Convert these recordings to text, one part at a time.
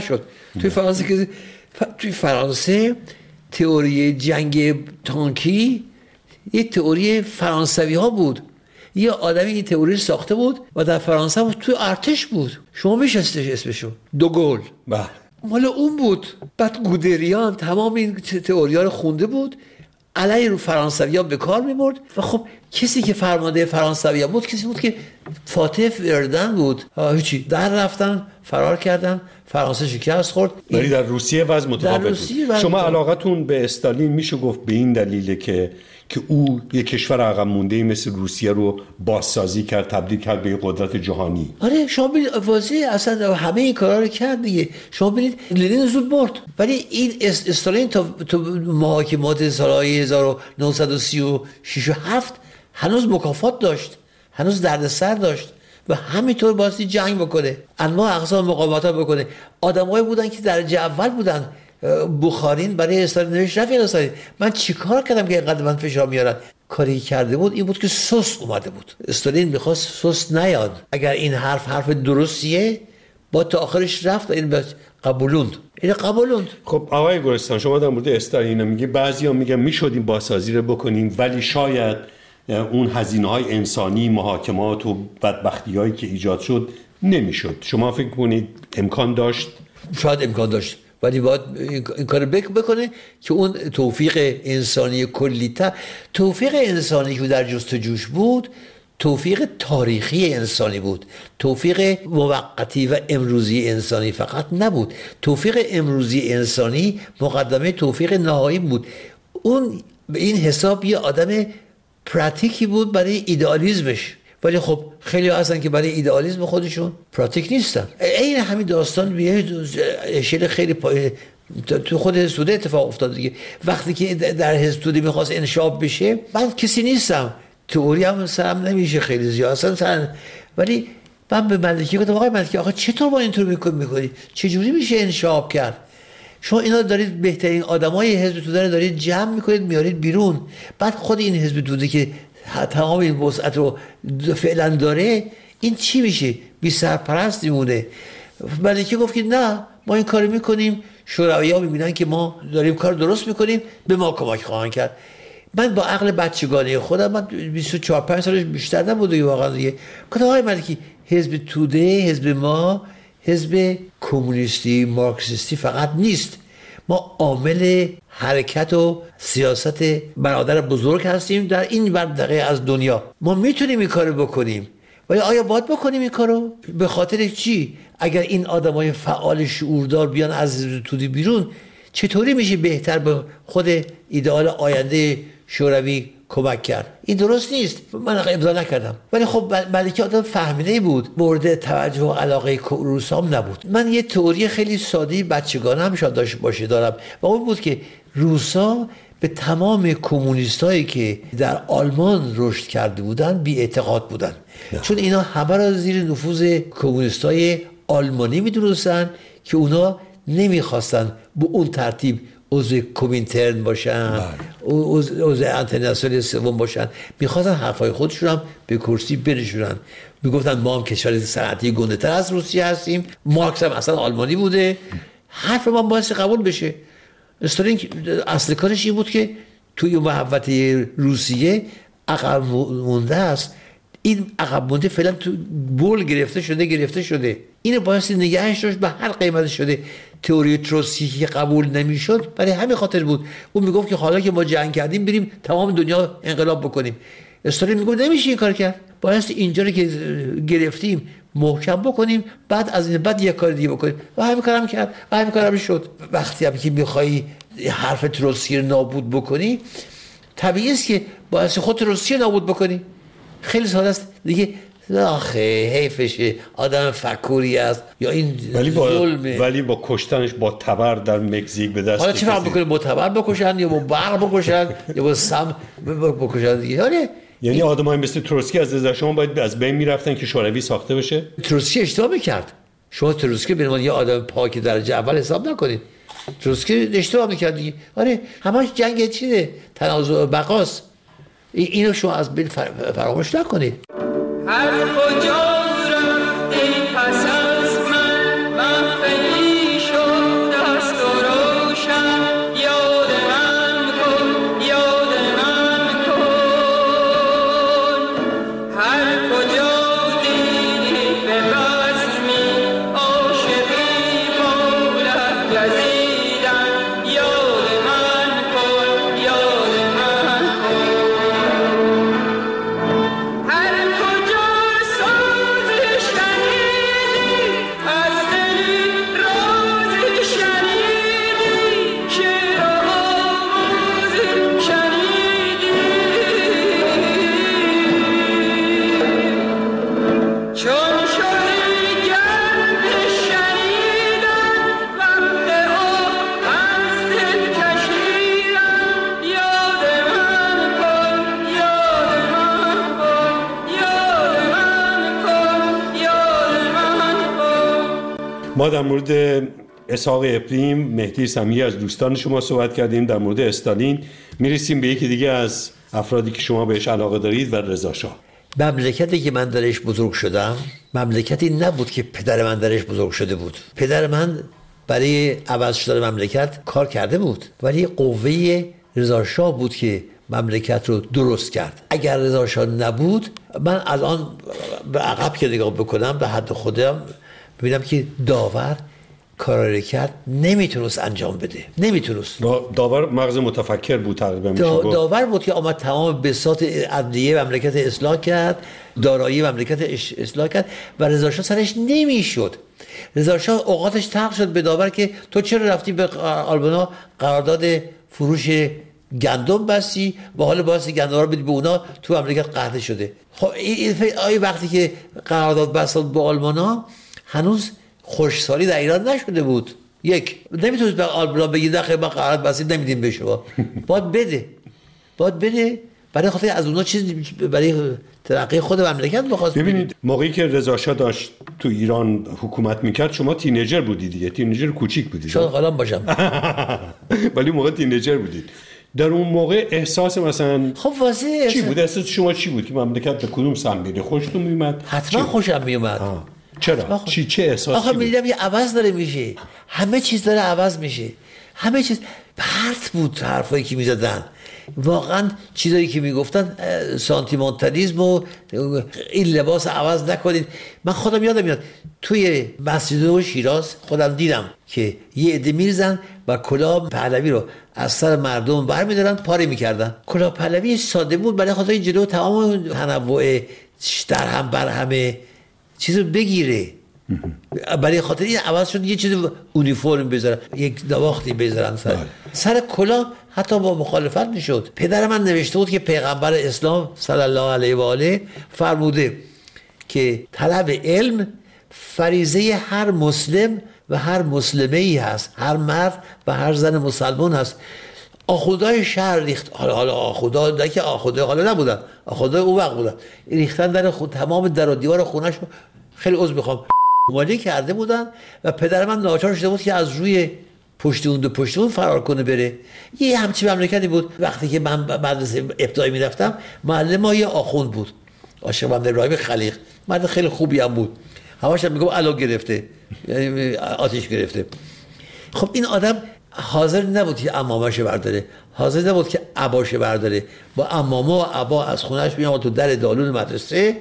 شد. توی فرانسه تئوری جنگ تانکی یه تئوری فرانسوی ها بود. یه آدمی این تئوری ساخته بود و در فرانسه بود، توی ارتش بود. شما میشستش اسمشو دوگل. بله. مال اون بود. بعد گودریان تمام این تئوریا رو خونده بود، علیه رو فرانسوی‌ها به کار می‌برد و خب کسی که فرمانده فرانسوی‌ها بود کسی بود که فاتح وردن بود. هیچی در رفتن، فرار کردن، فرانسه شکست خورد. ولی در روسیه وضع متفاوت بود. شما علاقتون به استالین میشه گفت به این دلیله که او یک کشور عقب مونده مثل روسیه رو بازسازی کرد، تبدیل کرد به یک قدرت جهانی. آره شما ببینید واضحه اصلا همه این کارا رو کرد دیگه. شما ببینید لنین زود برد، ولی این استالین تا محاکمات سالهای 1936 و 7 هنوز مکافات داشت، هنوز دردسر داشت و همینطور باستی جنگ بکنه، انواع اقسام مقاومت‌ها بکنه. آدمایی بودن که درجه اول بودن. بخارین برای استالین نوشت رفیق استالین من چیکار کردم که اینقدر من فشار میارن؟ کاری کرده بود این بود که سست اومده بود. استالین میخواست سست نیاد. اگر این حرف درستیه با تا آخرش رفت، این قبولوند. خب آقای گلستان، شما در مورد استالین میگه بعضیا میگن میشد این بازسازی رو بکنیم ولی شاید اون هزینه‌های انسانی، محاکمات و بدبختی‌هایی که ایجاد شد نمیشد. شما فکر کنید امکان داشت؟ شاید امکان داشت ولی باید این کار بکنه که اون توفیق انسانی کلی‌تر، توفیق انسانی که در جستجوش بود توفیق تاریخی انسانی بود، توفیق موقتی و امروزی انسانی فقط نبود. توفیق امروزی انسانی مقدمه توفیق نهایی بود. اون به این حساب یه آدم پراتیکی بود برای ایدئالیسمش، ولی خب خیلی هستن که برای ایدئالیسم خودشون پراتیک نیستن. این همین داستان بیه اشل خیلی تو خود حزب توده اتفاق افتاد دیگه. وقتی که در حزب توده میخواست انشاب بشه، من کسی نیستم، تئوری هم سرم نمیشه خیلی زیاد اصلا ولی من به ملکی گفتم آقای ملکی آقا چطور با اینطور میکنی؟ چجوری میشه انشاب کرد؟ شما اینا دارید بهترین آدمای حزب توده رو دارید جمع میکنید میارید بیرون، بعد خود این حزب توده که تمام این وسعت رو فعلا داره این چی میشه؟ بی سرپرست میمونه. ملکی گفت که نه ما این کارو میکنیم، شوروی‌ها میبینن که ما داریم کار درست میکنیم به ما کمک خواهند کرد. من با عقل بچگانه خودم، من 24-5 سالش بیشتر نبوده واقعا دیگه، گفتم آقای ملکی حزب توده، حزب ما حزب کمونیستی مارکسیستی فقط نیست، ما عامل حرکت و سیاست برادر بزرگ هستیم در این منطقه از دنیا. ما میتونیم این کارو بکنیم ولی آیا باید بکنیم این کارو؟ به خاطر چی؟ اگر این آدمای فعال شعوردار بیان از توده بیرون چطوری میشه بهتر به خود ایدئال آینده شوروی کمک کرد؟ این درست نیست. من امضا نکردم ولی خب ملکی آدم فهمیده بود، مورد توجه و علاقه روسام نبود. من یه تئوری خیلی ساده بچگانه هم شاید داشته باشه دارم و اون بود که روسا به تمام کمونیستایی که در آلمان رشد کرده بودن بی اعتقاد بودن، چون اینا همه را زیر نفوذ کمونیستای آلمانی میدونستن که اونا نمیخواستن به اون ترتیب عضو کومینترن باشن، عضو انترناسیونال سوم باشن، میخواستن حرفای خودشون هم به کرسی برسونن. میگفتن ما هم کشور صنعتی گنده‌تر از روسیه هستیم، مارکس هم اصلا آلمانی بوده، حرف ما باعث قبول بشه. استالین اصل کارش این بود که توی محوطه روسیه عقب مونده است، این عقب مونده فعلا تو بول گرفته شده، اینو باعث نگهش داشت به هر قیمت شده. تئوری تروتسکی که قبول نمیشد برای همین خاطر بود. اون میگفت که حالا که ما جنگ کردیم بریم تمام دنیا انقلاب بکنیم. استالین میگفت نمیشه این کار کرد، باعث اینجا رو که گرفتیم محکم بکنیم، بعد از این بعد یک کار دیگه بکنیم و همین کارم کرد و همین کارم شد. وقتی هم که میخوای حرف تروتسکی رو نابود بکنی طبیعیه است که باعث خود تروتسکی نابود بکنی. خیلی ساده است دیگه. آخه حیفشه، آدم فکوری است یا این ظلمه. ولی با کشتنش با تبر در مکزیک به دست. حالا چه فرق میکنه با تبر بکشن یا با برق بکشن یا با سم بکشن دیگه؟ آره یعنی آدمای مثل تروتسکی از نظر شما باید از بین میرفتن که شوروی ساخته بشه؟ تروتسکی اشتباه میکرد. شما تروتسکی به عنوان یه آدم پاک درجه اول حساب نکنید. تروتسکی اشتباه میکرد دیگه. آره همش جنگ چیه؟ تنازع و بقاست. اینو شما از بین فراموش نکنید. هر کجا رفتی پس از من خیلی شد ما در مورد اسحاق اپریم، مهدی سمیعی از دوستان شما صحبت کردیم، در مورد استالین. میرسیم به یکی دیگه از افرادی که شما بهش علاقه دارید و رضا شاه. مملکتی که من درش بزرگ شدم مملکتی نبود که پدر من درش بزرگ شده بود. پدر من برای عوض شدن مملکت کار کرده بود، ولی قوه رضا شاه بود که مملکت رو درست کرد. اگر رضا شاه نبود، من الان به عقب که نگاه بکنم به حد خودم ببینم که داور کار کرد نمیتونست انجام بده، نمیتونست. داور مغز متفکر بود تقریبا. داور بود که آمد تمام بساط عدلیه مملکت اصلاح کرد، دارایی مملکت اصلاح کرد و رضا شاه سرش نمیشد. رضا شاه اوقاتش تلخ شد به داور که تو چرا رفتی به آلبانا قرارداد فروش گندم بستی و حالا باعث گندم رو بدی به اونا، تو مملکت قحط شده. خب آیا وقتی که قرارداد بستن با آلمانا هنوز خشکسالی در ایران نشده بود؟ یک نمیتونید به آلبانا بگید نه ما قرارداد بستیم نمیدیم به شما. باید بده برای خاطر از اونا چیز برای ترقی خود مملکت بخواست. ببینید موقعی که رضا شاه داشت تو ایران حکومت میکرد شما تینیجر بودید دیگه، تینیجر کوچیک بودید. شاید حالا باشم ولی موقع تینیجر بودید. در اون موقع احساس مثلا خب واضحه چی بود؟ احساس شما چی بود که مملکت به کدوم سمت میره؟ خوشتون میومد؟ حتما خوشم میومد. چرا؟ چه احساسی؟ آخه میدیدم یه عوض داره میشه، همه چیز داره عوض میشه، همه چیز پرت بود. حرفایی که میزدن واقعا چیزایی که میگفتن سانتیمانتالیسم و این لباس عوض نکنید. من خودم یادم میاد توی مسجد شیراز خودم دیدم که یه عده میرزن و کلاه پهلوی رو از سر مردم برمیدارن پاره میکردن. کلاه پهلوی ساده بود برای خاطر جلو تمام تنوع در هم بر همه چیز رو بگیره. برای خاطر این عوض شد یه چیز اونیفرم بذارن، یک نواختی بذارن سر کلاه. حتی با مخالفت میشد. پدر من نوشته بود که پیغمبر اسلام صلی الله علیه و آله فرموده که طلب علم فریضه هر مسلم و هر مسلمه ای هست، هر مرد و هر زن مسلمان هست. آخوندهای شهر ریخت، حالا آخوندها نه که آخوندها حالا نبودن، آخوندهای اون وقت بودن، ریختن در تمام در و دیوار خونه‌ش. خیلی عذر میخوام مالی کرده بودن و پدر من ناچار شده بود که از روی پشت اون فرار کنه بره. یه همچین مملکتی بود. وقتی که من مدرسه ابتدایی میرفتم معلم ما یه آخوند بود، عاشق محمد ابراهیم خلیق، مرد خیلی خوبی هم بود. همش هم میگم علا گرفته، یعنی آتش گرفته. خب این آدم حاضر نبود که عمامش برداره، حاضر نبود که عباش برداره. با عمامه و عبا از خونهش میامد تو در دالون مدرسه،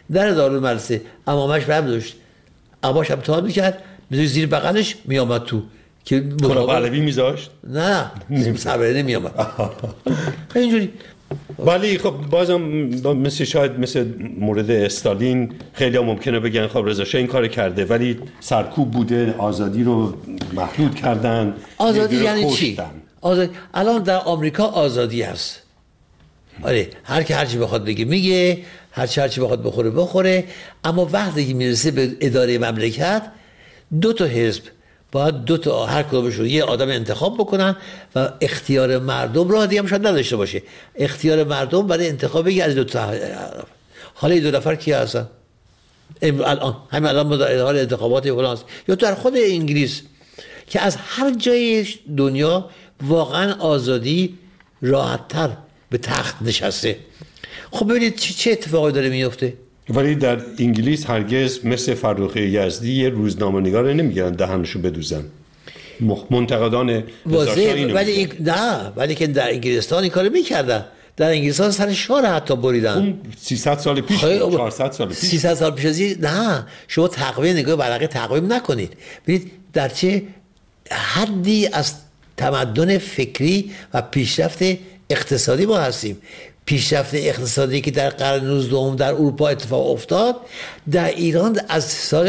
عمامش برم داشت، عباش هم تان میکرد میذاری زیر بغلش میامد تو که کلاه پهلوی میذاشت؟ نه سبره نمیامد. اینجوری. ولی خب بازم مثل مورد استالین خیلی هم ممکنه بگن خب رضا شاه این کار کرده ولی سرکوب بوده، آزادی رو محدود کردن. آزادی یعنی چی؟ الان در آمریکا آزادی هست. آره هر کی هر چی بخواد بگه میگه، هر چی بخواد بخوره. اما وقتی که میرسه به اداره مملکت، دو تا حزب باید هر کدومشون یه آدم انتخاب بکنن و اختیار مردم رو دیگه هم شاید نداشته باشه. اختیار مردم برای انتخاب بگه از دو تا. حالا این دو نفر کی هستن؟ همین الان ما در حال انتخابات فلان یا در خود انگلیس که از هر جای دنیا واقعا آزادی راحت‌تر به تخت نشسته. خب ببینید چه اتفاقی داره میفته. ولی در انگلیس هرگز مثل فرخ یزدی یه روزنامه‌نگار نمیگیرن دهنشو بدوزن. منتقدان واضحه. ولی که در انگلستان این کارو میکردن. در انگلستان سر شاه حتی بریدن. اون 300 سال پیش 400 سال پیش 300 سال پیش نه شما تقویم نگاه برقه تقویم نکنید. ببینید در چه حدی از تمدن فکری و پیشرفت اقتصادی ما هستیم. پیشرفت اقتصادی که در قرن 19 در اروپا اتفاق افتاد، در ایران از سال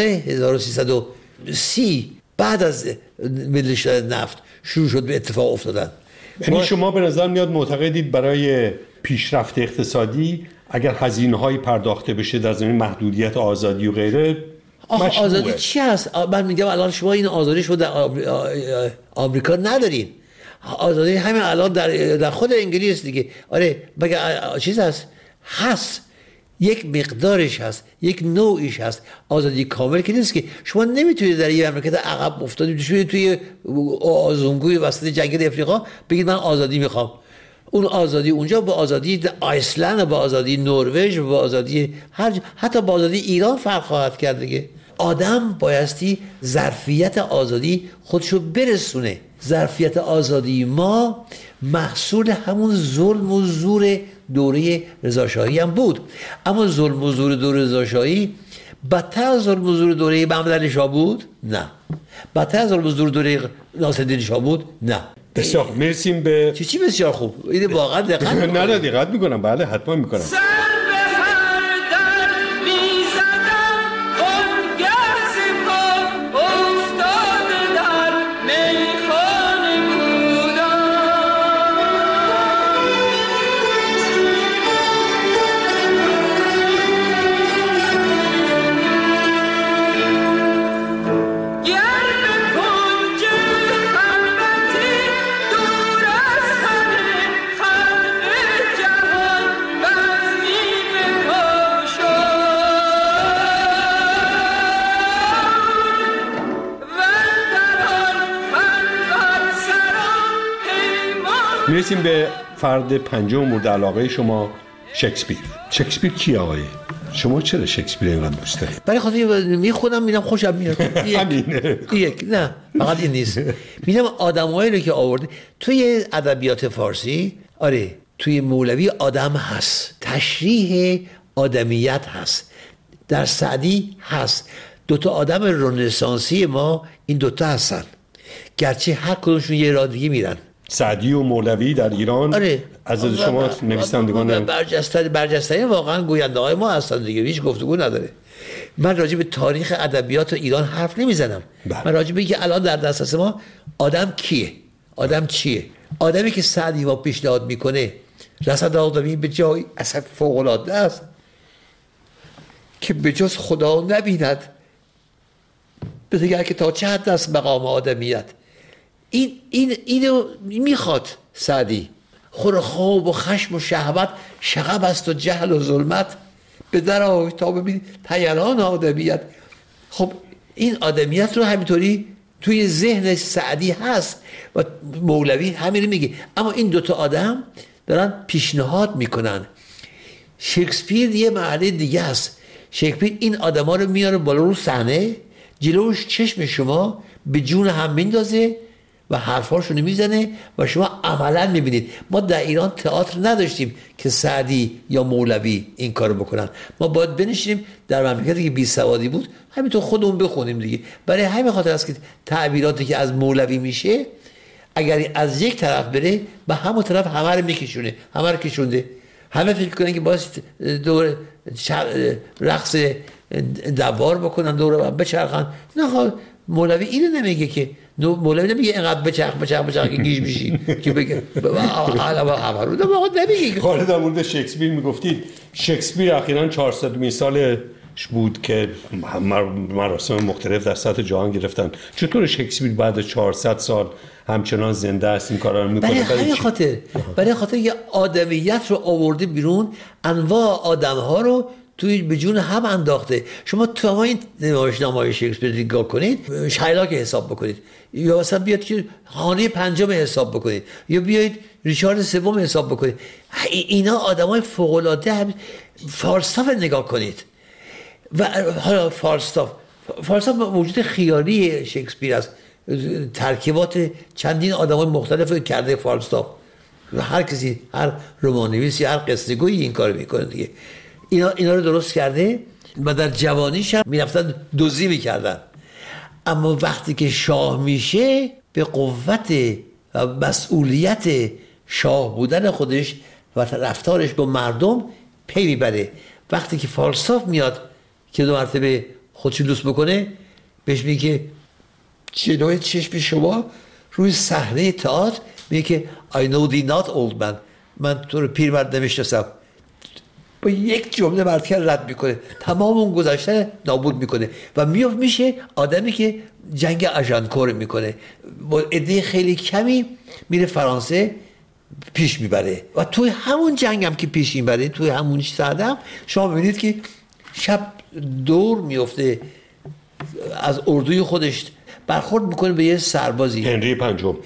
1330 بعد از ملی شدن نفت شروع شد به اتفاق افتادن. یعنی شما به نظر میاد معتقدید برای پیشرفت اقتصادی اگر هزینه‌هایی پرداخته بشه در زمین محدودیت آزادی و غیره آخه آزادی چی هست؟ من میگم الان شما این آزادی شما در آمریکا ندارین. آزادی همین الان در خود انگلیس دیگه. آره مگه چیز هست یک مقدارش هست، یک نوعیش هست. آزادی کامل که نیست که شما نمیتونید در یه مملکت عقب افتاده توی آزونگوی وسط جنگل افریقا بگید من آزادی میخوام. اون آزادی اونجا با آزادی آیسلند، با آزادی نروژ، با آزادی حتی با آزادی ایران فرق خواهد کرد دیگه. آدم بایستی ظرفیت آزادی خودشو برسونه. ظرفیت آزادی ما محصول همون ظلم و زور دوره رضاشاهی هم بود، اما ظلم و زور دوره رضاشاهی بدتر از ظلم و زور دوره محمدعلی شاه بود؟ نه. بدتر از ظلم و زور دوره ناصرالدین شاه بود؟ نه. بسیار مرسیم به چی بسیار خوب. این واقعا دقت نه دقت میکنم. بله حتما میکنم. میرسیم به فرد پنجم مورد علاقه شما، شکسپیر. شکسپیر کی آقای؟ شما چرا شکسپیر اینقدر دوست دارید؟ برای خاطر میخونم میرم خوشم میاد. یک نه فقط این نیست. میرم آدمایی رو که آورده توی ادبیات فارسی. آره توی مولوی آدم هست، تشریح آدمیت هست، در سعدی هست. دوتا آدم رنسانسی ما این دوتا هستن، گرچه هر کدومشون یه راه دیگه میرن. سعدی و مولوی در ایران. آره. از شما نویسندگان برجسته‌ای واقعا گوینده های ما هستن دیگه، هیچ گفتگو نداره. من راجع به تاریخ ادبیات ایران حرف نمیزنم. من راجع به اینکه الان در دسترس ما آدم کیه، آدم چیه. آدمی که سعدی ما پیشنهاد میکنه رسد آدمی به جای اصلا فوق العاده است که به جز خدا نبیند، بگه که تا چه حد است مقام آدمیت. اینو میخواد سعدی. خورخواب و خشم و شهوت شغب است و جهل و ظلمت، به در آی تا ببین طیران آدمیت. خب این آدمیت رو همینطوری توی ذهن سعدی هست و مولوی همین میگه. اما این دوتا آدم دارن پیشنهاد میکنن. شکسپیر یه مرحله دیگه است. شکسپیر این آدما رو میاره بالا رو صحنه، جلوش چشم شما به جون هم میندازه و حرفاشونو میزنه و شما عملا میبینید. ما در ایران تئاتر نداشتیم که سعدی یا مولوی این کارو بکنن. ما باید بنشینیم در مملکتی که بی سوادی بود همینطور خودمون بخونیم دیگه. برای همین خاطر است که تعبیراتی که از مولوی میشه اگر از یک طرف بره به همون طرف همه رو میکشونه، همه رو کشونده. همه فکر کنن که باید دور رقص دوار بکنن، دور بچرخن. نه مولوی اینو نمیگه که، مولوی نمیگه اینقدر بچرخ که گیج بشی که بگه همه رو نمیگه. حالا در مورد شکسپیر میگفتید، شکسپیر اخیراً 400 سالش بود که مراسم مختلف در سطح جهان گرفتن. چطور شکسپیر بعد 400 سال همچنان زنده است این کارا رو میکنه؟ برای خاطر یه آدمیت رو آورده بیرون، انواع آدم‌ها رو توی به جون هم انداخته. شما تو این نمایشنامه‌های شکسپیر نگاه کنید، شایلاک حساب بکنید، یا مثلا بیاد که خانه پنجم حساب بکنید، یا بیاید ریچارد سوم حساب بکنید. اینا آدمای فوق‌العاده. فالستاف نگاه کنید. و حالا فالستاف موجود خیالی شکسپیر است. ترکیبات چندین آدمای مختلف کرده فالستاف. هر کسی، هر رمان‌نویسی، هر قصه‌گویی این کارو میکنه دیگه. اینا رو درست کرده و در جوانیش هم میرفتن دزدی میکردن. اما وقتی که شاه میشه به قوت و مسئولیت شاه بودن خودش و رفتارش با مردم پی میبره. وقتی که فالستاف میاد که 2 مرتبه خودشو دوست بکنه، بهش میگه جلوی چشم شما روی صحنه تئاتر میگه که I know thee not old man، من تو رو پیرمرد نمیشناسم. با یک جمله مرتکر رد میکنه، تمام اون گذشته نابود میکنه و میشه آدمی که جنگ آژانکور میکنه. با عده خیلی کمی میره فرانسه پیش میبره و توی همون جنگ هم که پیش میبره، توی همون صدم شما ببینید که شب دور میفته از اردوی خودش برخورد میکنه به یه سربازی، هنری پنجم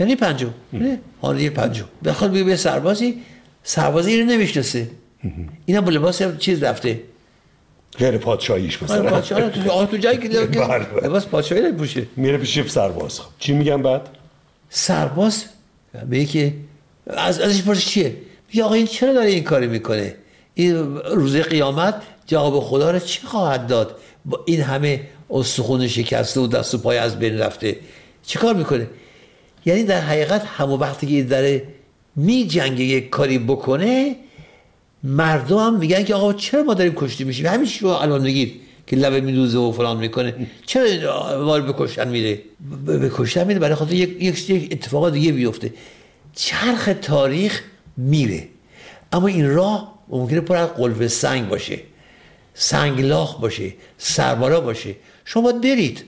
برخورد به یه سربازی رو نمیشناسه، اینا با لباس چیز رفته غیر پادشاهیش مثلا. پادشاه تو جایی که لباس پادشاهی نمیپوشه، میره پیش سرباز. چی میگن بعد؟ سرباز میگه که ازش پرسه چیه؟ میگه آقا این چرا داره این کاری میکنه؟ این روز قیامت جواب خدا رو چی خواهد داد؟ با این همه استخوان شکسته و دست و پای از بین رفته چی کار میکنه؟ یعنی در حقیقت همون وقتی که داره می جنگه یک کاری بکنه، مردم هم میگن که آقا چرا ما داریم کشته میشیم؟ همیشه رو الان میگید که لبه میدوزه و فلان میکنه، چرا ما رو بکشتن میره؟ بکشتن میره برای خاطر یک اتفاق دیگه بیفته. چرخ تاریخ میره، اما این راه ممکنه پر از قلب سنگ باشه، سنگلاخ باشه، سربالا باشه. شما باید برید،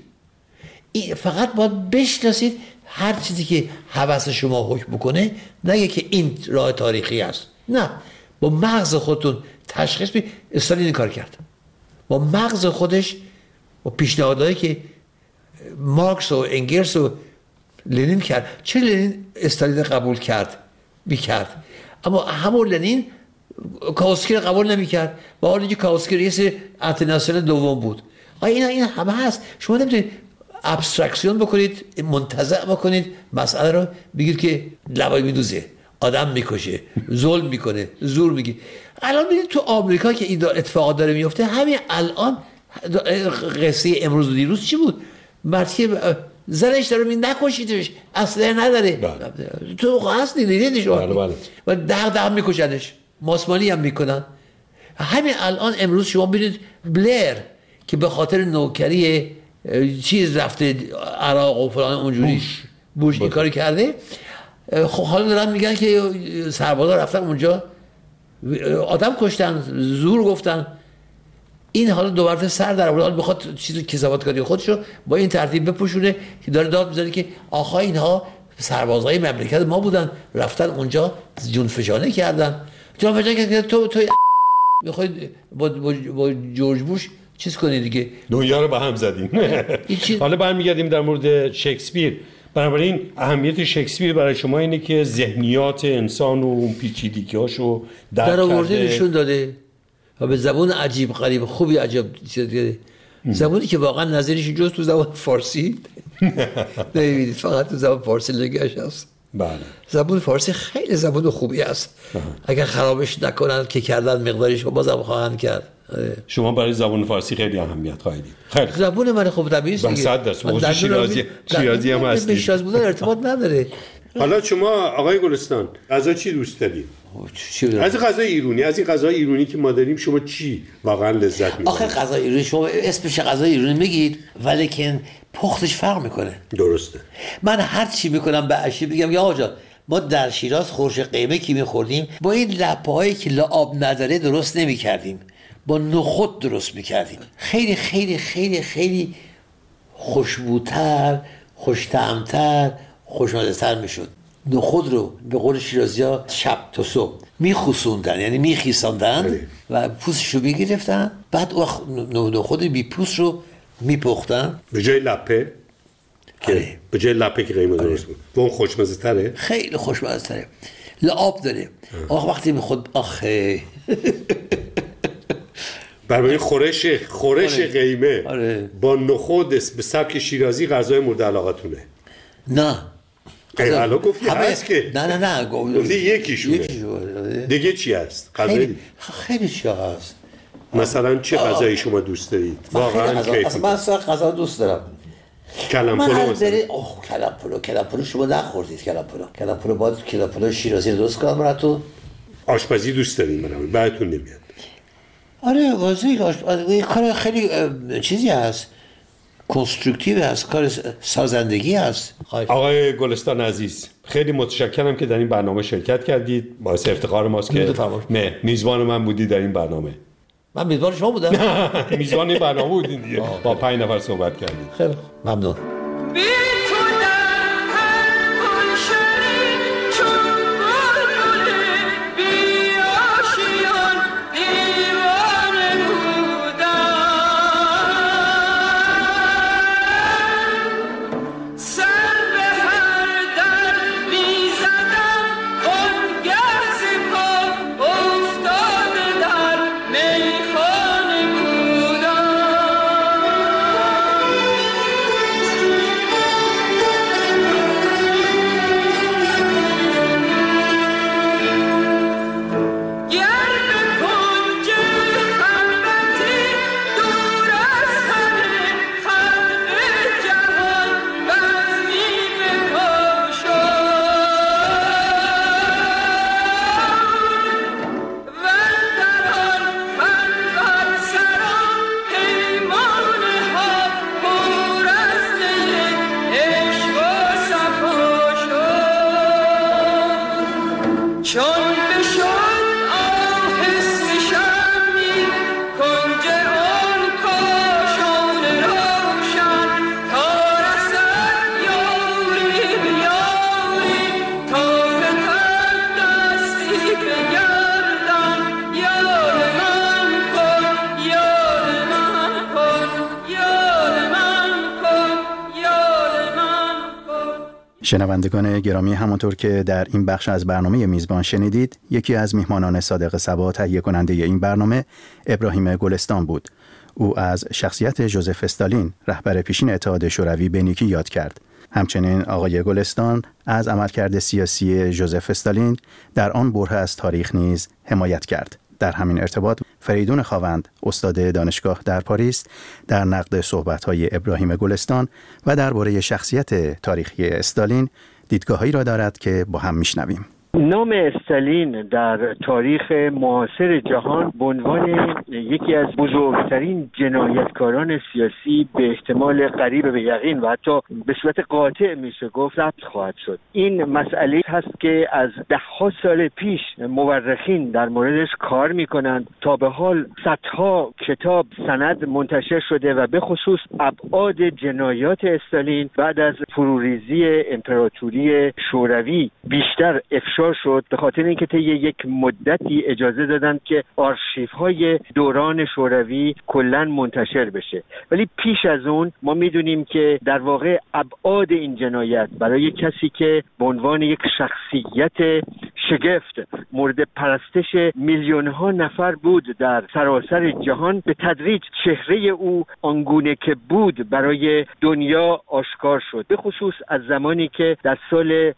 فقط باید بشناسید هر چیزی که هوس شما حکم بکنه نگه که این راه تاریخی است، نه، با مغز خودتون تشخیص بدید. استالین این کار کرد با مغز خودش، با پیشنهادهایی که مارکس و انگلس و لنین کرد. چه لنین استالین قبول میکرد، اما همون لنین کاوسکی رو قبول نمیکرد، با حالی که کاوسکی رئیس انترناسیونال دوم بود. این همه هست. شما نمیتونید ابسترکسیون بکنید، منتزع بکنید مسئله رو، بگید که لبای میدوزه، آدم میکشه، ظلم میکنه، زور میگی. الان ببینید تو آمریکا که این اتفاقات داره میفته، همین الان قصه امروز و دیروز چی بود؟ مردی زنش داره نکشیدش، اصلا نداره، تو هست دیدیدش و دغدغه میکشنش، ماسمالی هم میکنن. همین الان امروز شما ببینید بلر که به خاطر نوکری چیز رفته عراق و فلان اونجوری بوش این کاری کرده، خب حالا دارن میگن که سربازا رفتن اونجا آدم کشتن، زور گفتن. این حالا دوباره سر در آورد، بخواد چیزی کسافتکاری خودشو با این ترتیب بپوشونه که داره داد میزنه که آخه اینها سربازای مملکت ما بودن، رفتن اونجا جونفشانی کردن. تو میخوای با جورج بوش چیز کنی دیگه، دنیا رو به هم زدیم. حالا برمیگردیم در مورد شکسپیر. بنابراین اهمیت شکسپیر برای شما اینه که ذهنیات انسان و اون پیچیدگی‌هاشو درک کرده، نشون داده و به زبان عجیب غریب خوبی عجب چیزی، زبانی که واقعا نظیرش جز تو زبان فارسی نمی‌بینید، فقط تو زبان فارسی لگش هست. بله، زبان فارسی خیلی زبان خوبی است. اگر خرابش نکنن که کردن مقدارش بازم خواهند کرد. شما برای زبان فارسی خیلی اهمیت قائلید. خیلی زبان من خوب طبیعی است دیگه. 100% موضوع شیرازی هم هست. به شیراز بودن ارتباط نداره. حالا شما آقای گلستان غذا چی دوست دارید؟ از غذای ایرانی، از این غذای ایرانی که ما داریم شما چی واقعا لذت می‌برید؟ آخه غذای ایرانی شما اسمش غذای ایرانی میگید ولی که پختش فرق میکنه. درسته. من هر چی میکنم به عشی میگم یا آقا ما در شیراز خورش قیمه که میخوردیم با این لپه‌هایی که لعاب نداره درست نمیکردیم، با نخود درست میکردیم. خیلی خیلی خیلی خیلی خوشبوتر، خوش‌طعم‌تر، خوشمزه‌تر میشد. نخود رو به قول شیرازی‌ها شب تا صبح میخوسوندن، یعنی میخیساندن و پوستش رو میگرفتن، بعد نخود بی پوست رو میپختن به جای لپه. به جای لپه که قیمه درست بود. اون خوشمزه تره؟ خیلی خوشمزه تره، لعاب داره. آخه وقتی میخود آخه برای خورش قیمه با نخود به سبک شیرازی غذای مورد علاقتونه؟ نه الان گفتی هست که نه گفتی یکیشونه. دیگه چی هست؟ خیلی چی هست. مثلا چه غذایی شما دوست دارید؟ واقعا کیف من اصلا غذا دوست دارم. کلم‌پلو مثلا. کلم‌پلو شما نخوردید. کلم‌پلو باید کلم‌پلو شیرازی درست کنم براتون. آشپزی دوست دارید بعدتون نمیاد؟ آره واضحه کار خیلی چیزی هست، کنسترکتیو هست، کار سازندگی هست. آقای گلستان عزیز خیلی متشکرم که در این برنامه شرکت کردید. باعث افتخار ماست که میزبان من بودید در این برنامه. من میزبان شما بودم؟ میزبان این برنامه بودید دیگه. با 5 نفر صحبت کردید. خیلی ممنون. بی تو در هر گلشنی چون چون بشد آهست شمی کنج آن کاشان روشن تا رسد یاری به یاری تا فتد دستی به گردن یار من کن یار من کن یار من کن یار من کن. شنوندگان گرامی، همونطور که در این بخش از برنامه میزبان شنیدید، یکی از میهمانان صادق صبا تهیه کننده این برنامه ابراهیم گلستان بود. او از شخصیت ژوزف استالین، رهبر پیشین اتحاد شوروی، به نیکی یاد کرد. همچنین آقای گلستان از عملکرد سیاسی ژوزف استالین در آن بره از تاریخ نیز حمایت کرد. در همین ارتباط فریدون خاوند، استاد دانشگاه در پاریس، در نقد صحبت‌های ابراهیم گلستان و درباره شخصیت تاریخی استالین دیدگاه‌هایی را دارد که با هم میشنویم. نام استالین در تاریخ معاصر جهان به عنوان یکی از بزرگترین جنایتکاران سیاسی به احتمال قریب به یقین و حتی به صورت قاطع میشه گفت ثبت خواهد شد. این مسئله هست که از ده‌ها سال پیش مورخین در موردش کار میکنند. تا به حال صدها کتاب سند منتشر شده و به خصوص ابعاد جنایات استالین بعد از فروریزی امپراتوری شوروی بیشتر افشا شد، به خاطر اینکه طی یک مدتی اجازه دادند که آرشیوهای دوران شوروی کلاً منتشر بشه. ولی پیش از اون ما میدونیم که در واقع ابعاد این جنایت برای کسی که به عنوان یک شخصیت شگفت مورد پرستش میلیون‌ها نفر بود در سراسر جهان، به تدریج چهره او آنگونه که بود برای دنیا آشکار شد، به خصوص از زمانی که در سال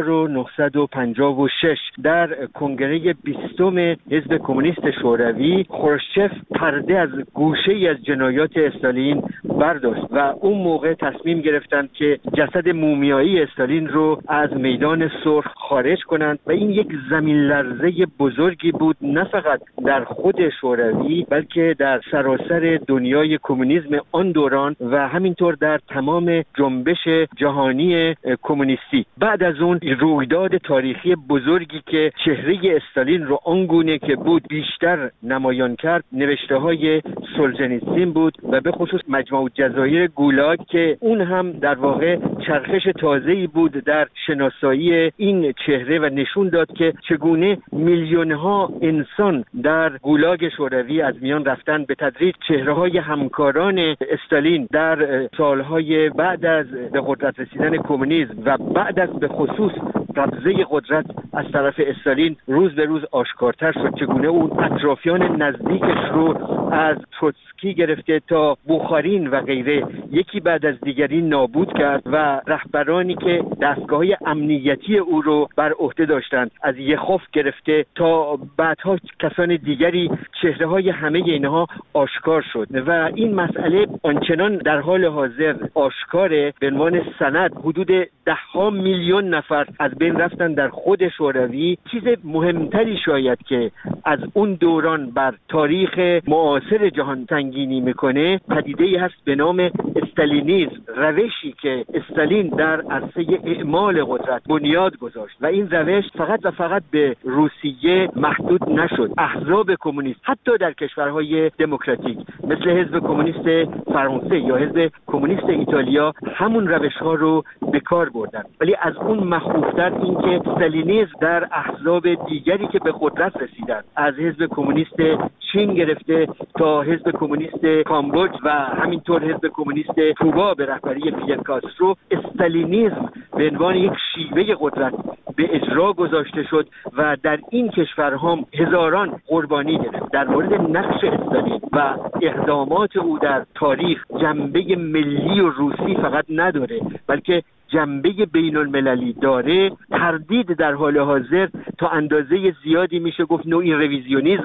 1956 در کنگره 20 حزب کمونیست شوروی خروشچف پرده از گوشه‌ای از جنایات استالین برداشت و اون موقع تصمیم گرفتند که جسد مومیایی استالین رو از میدان سرخ خارج کنند و این یک زمین لرزه بزرگی بود، نه فقط در خود شوروی بلکه در سراسر دنیای کمونیسم آن دوران و همینطور در تمام جنبش جهانی کمونیستی. بعد از اون رویداد تاریخی بزرگی که چهره استالین رو آنگونه که بود بیشتر نمایان کرد، نوشته‌های سولجنیتسین بود و به خصوص مجموعه جزایر گولاگ که اون هم در واقع چرخش تازه‌ای بود در شناسایی این چهره و نشون داد که چگونه میلیون‌ها انسان در گولاگ شوروی از میان رفتن. به تدریج چهره‌های همکاران استالین در سالهای بعد از به قدرت رسیدن کمونیسم و بعد از به خصوص قبضه قدرت از طرف استالین روز به روز آشکارتر شد، چگونه اون اطرافیان نزدیکش رو از تروتسکی گرفته تا بوخارین و غیره یکی بعد از دیگری نابود کرد و رهبرانی که دستگاه‌های امنیتی او رو بر عهده داشتند از یخوف گرفته تا بعدها کسان دیگری، چهره‌های همه اینها آشکار شد و این مسئله آنچنان در حال حاضر آشکاره به عنوان سند حدود 10 میلیون نفر از بین رفتن در خود شوروی. چیز مهمتری شاید که از اون دوران بر تاریخ معاصر جهان سنگینی میکنه پدیده‌ای هست به نام استالینیسم، روشی که استالین در عرصه اعمال قدرت بنیاد گذاشت و این روش فقط و فقط به روسیه محدود نشد. احزاب کمونیست حتی در کشورهای دموکراتیک مثل حزب کمونیست فرانسه یا حزب کمونیست ایتالیا همون روش‌ها رو به کار بردن. ولی از اون مخوفتر این که استالینیسم در احزاب دیگری که به قدرت رسیدن، از حزب کمونیست چین گرفته تا حزب کمونیست کامبوج و همینطور حزب کمونیست کوبا به رهبری فیدل کاسترو، استالینیسم به عنوان یک شیوه قدرت به اجرا گذاشته شد و در این کشورها هزاران قربانی گرفت. در مورد نقش استالین و اقدامات او در تاریخ جنبه ملی و روسی فقط نداره بلکه جنبه بین المللی داره. تردید در حال حاضر تا اندازه زیادی میشه گفت نوعی رویزیونیسم هست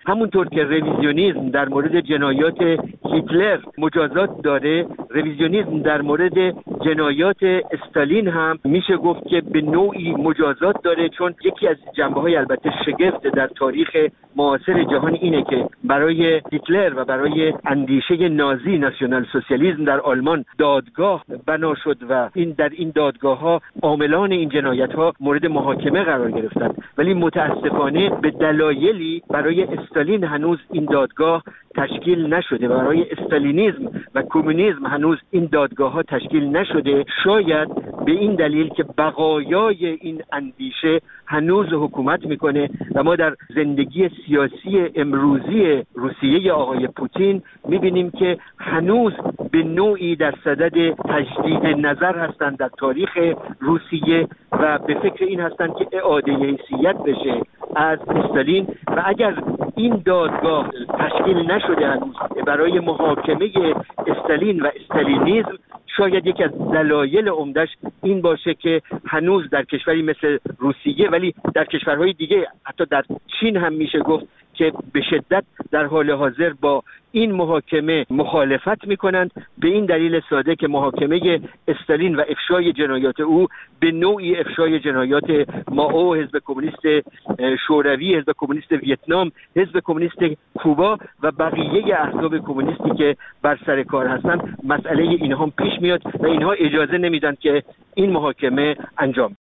همونطور که رویزیونیسم در مورد جنایات هیتلر مجازات داره، رویزیونیسم در مورد جنایات استالین هم میشه گفت که به نوعی مجازات داره، چون یکی از جنبه‌های البته شگفت در تاریخ معاصر جهان اینه که برای هیتلر و برای اندیشه نازی، ناسیونال سوسیالیسم در آلمان دادگاه بنا شد و در این دادگاه‌ها عاملان این جنایت‌ها مورد محاکمه قرار گرفتند، ولی متاسفانه به دلایلی برای استالین هنوز این دادگاه تشکیل نشده و برای استالینیسم و کمونیسم هنوز این دادگاه‌ها تشکیل نشده، شاید به این دلیل که بقایای این اندیشه هنوز حکومت میکنه و ما در زندگی سیاسی امروزی روسیه آقای پوتین میبینیم که هنوز به نوعی در صدد تجدید نظر هستند در تاریخ روسیه و به فکر این هستند که اعاده حیثیت بشه از استالین و اگر این دادگاه تشکیل نشده هنوز برای محاکمه استالین و استالینیسم، شاید یکی از دلایل عمدش این باشه که هنوز در کشوری مثل روسیه، ولی در کشورهای دیگه حتی در چین هم میشه گفت که به شدت در حال حاضر با این محاکمه مخالفت میکنند، به این دلیل ساده که محاکمه استالین و افشای جنایات او به نوعی افشای جنایات مائو، حزب کمونیست شوروی، حزب کمونیست ویتنام، حزب کمونیست کوبا و بقیه احزاب کمونیستی که بر سر کار هستند، مسئله اینها پیش میاد و اینها اجازه نمیدن که این محاکمه انجام